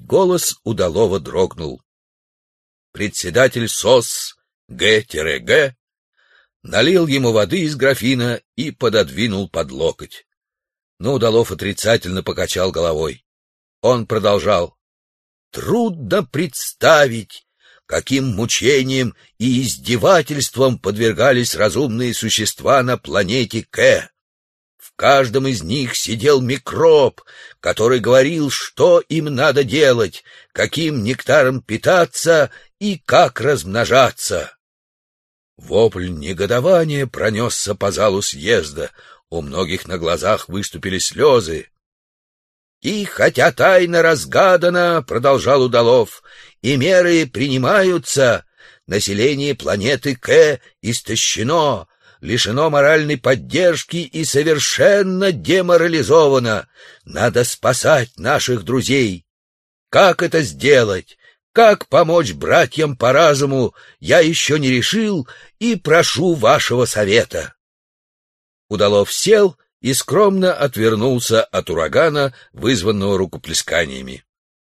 голос Удалова дрогнул. Председатель СОС Г-Г налил ему воды из графина и пододвинул под локоть. Но Удалов отрицательно покачал головой. Он продолжал. Трудно представить, каким мучениям и издевательствам подвергались разумные существа на планете К. В каждом из них сидел микроб, который говорил, что им надо делать, каким нектаром питаться и как размножаться. Вопль негодования пронесся по залу съезда, у многих на глазах выступили слезы. «И хотя тайна разгадана, — продолжал Удалов, — и меры принимаются, население планеты К истощено, лишено моральной поддержки и совершенно деморализовано. Надо спасать наших друзей. Как это сделать? Как помочь братьям по разуму, я еще не решил и прошу вашего совета». Удалов сел и скромно отвернулся от урагана, вызванного рукоплесканиями.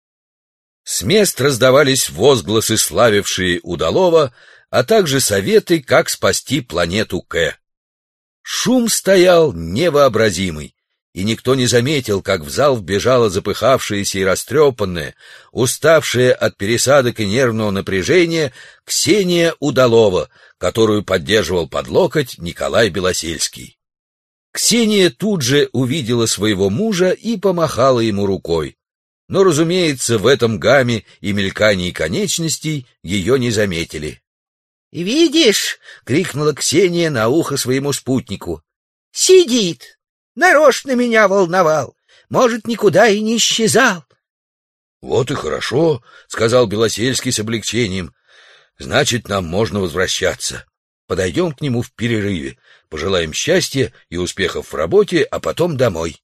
С мест раздавались возгласы, славившие Удалова, а также советы, как спасти планету К. Шум стоял невообразимый, и никто не заметил, как в зал вбежала запыхавшаяся и растрепанная, уставшая от пересадок и нервного напряжения Ксения Удалова, которую поддерживал под локоть Николай Белосельский. Ксения тут же увидела своего мужа и помахала ему рукой. Но, разумеется, в этом гамме и мелькании конечностей ее не заметили. «Видишь!» — крикнула Ксения на ухо своему спутнику. «Сидит! Нарочно меня волновал! Может, никуда и не исчезал!» «Вот и хорошо!» — сказал Белосельский с облегчением. «Значит, нам можно возвращаться. Подойдем к нему в перерыве, пожелаем счастья и успехов в работе, а потом домой».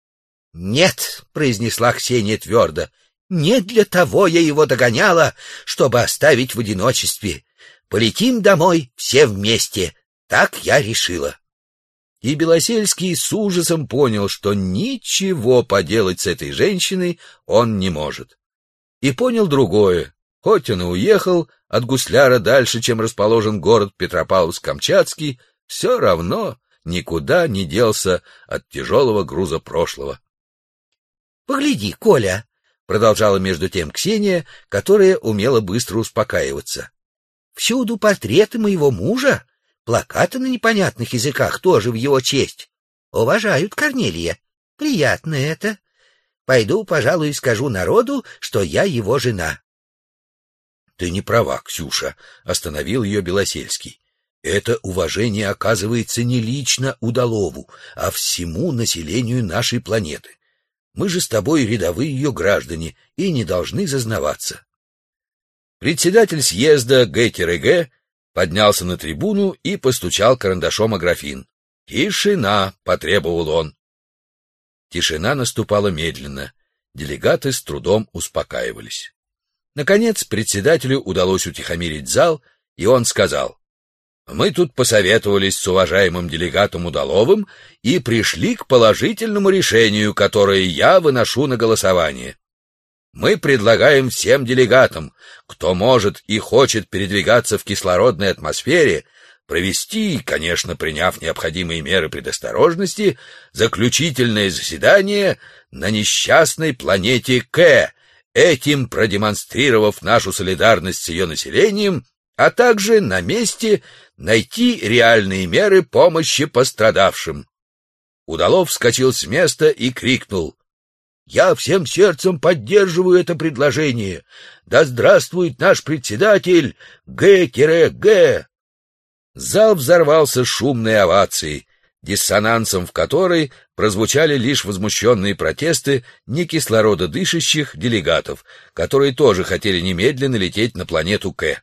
«Нет», — произнесла Ксения твердо, — «не для того я его догоняла, чтобы оставить в одиночестве. Полетим домой все вместе, так я решила». И Белосельский с ужасом понял, что ничего поделать с этой женщиной он не может. И понял другое. Хоть он и уехал от Гусляра дальше, чем расположен город Петропавловск-Камчатский, все равно никуда не делся от тяжелого груза прошлого. «Погляди, Коля», — продолжала между тем Ксения, которая умела быстро успокаиваться. «Всюду портреты моего мужа, плакаты на непонятных языках тоже в его честь. Уважают Корнелия. Приятно это. Пойду, пожалуй, скажу народу, что я его жена». «Ты не права, Ксюша», — остановил ее Белосельский. «Это уважение оказывается не лично Удалову, а всему населению нашей планеты. Мы же с тобой рядовые ее граждане и не должны зазнаваться». Председатель съезда Г-Г поднялся на трибуну и постучал карандашом о графин. «Тишина!» — потребовал он. Тишина наступала медленно. Делегаты с трудом успокаивались. Наконец председателю удалось утихомирить зал, и он сказал: «Мы тут посоветовались с уважаемым делегатом Удаловым и пришли к положительному решению, которое я выношу на голосование. Мы предлагаем всем делегатам, кто может и хочет передвигаться в кислородной атмосфере, провести, конечно, приняв необходимые меры предосторожности, заключительное заседание на несчастной планете К, этим продемонстрировав нашу солидарность с ее населением, а также на месте найти реальные меры помощи пострадавшим». Удалов вскочил с места и крикнул: «Я всем сердцем поддерживаю это предложение. Да здравствует наш председатель Г-Г!» Зал взорвался шумной овацией, диссонансом в которой прозвучали лишь возмущенные протесты некислорододышащих делегатов, которые тоже хотели немедленно лететь на планету К.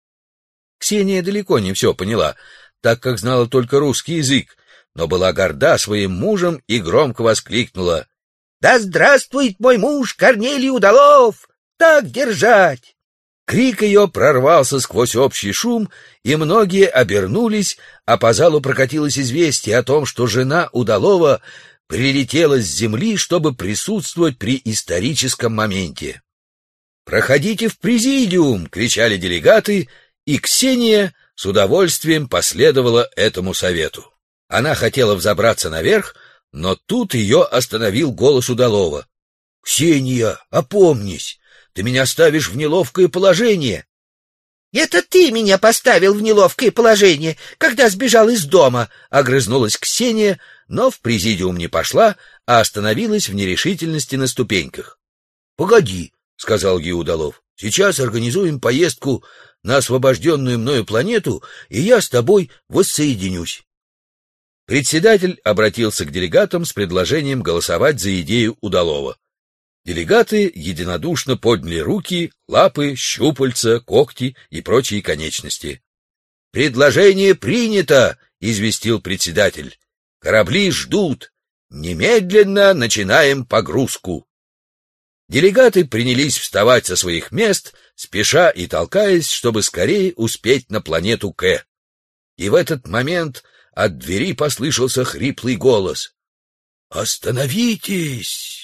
Ксения далеко не все поняла, так как знала только русский язык, но была горда своим мужем и громко воскликнула: «Да здравствует мой муж Корнелий Удалов! Так держать!» Крик ее прорвался сквозь общий шум, и многие обернулись, а по залу прокатилось известие о том, что жена Удалова прилетела с земли, чтобы присутствовать при историческом моменте. «Проходите в президиум!» — кричали делегаты, и Ксения с удовольствием последовала этому совету. Она хотела взобраться наверх, но тут ее остановил голос Удалова. «Ксения, опомнись! Ты меня ставишь в неловкое положение!» «Это ты меня поставил в неловкое положение, когда сбежал из дома!» — огрызнулась Ксения, но в президиум не пошла, а остановилась в нерешительности на ступеньках. «Погоди», — сказал ей Удалов, — «сейчас организуем поездку на освобожденную мною планету, и я с тобой воссоединюсь». Председатель обратился к делегатам с предложением голосовать за идею Удалова. Делегаты единодушно подняли руки, лапы, щупальца, когти и прочие конечности. «Предложение принято», — известил председатель. «Корабли ждут. Немедленно начинаем погрузку». Делегаты принялись вставать со своих мест, спеша и толкаясь, чтобы скорее успеть на планету К. И в этот момент от двери послышался хриплый голос. «Остановитесь!»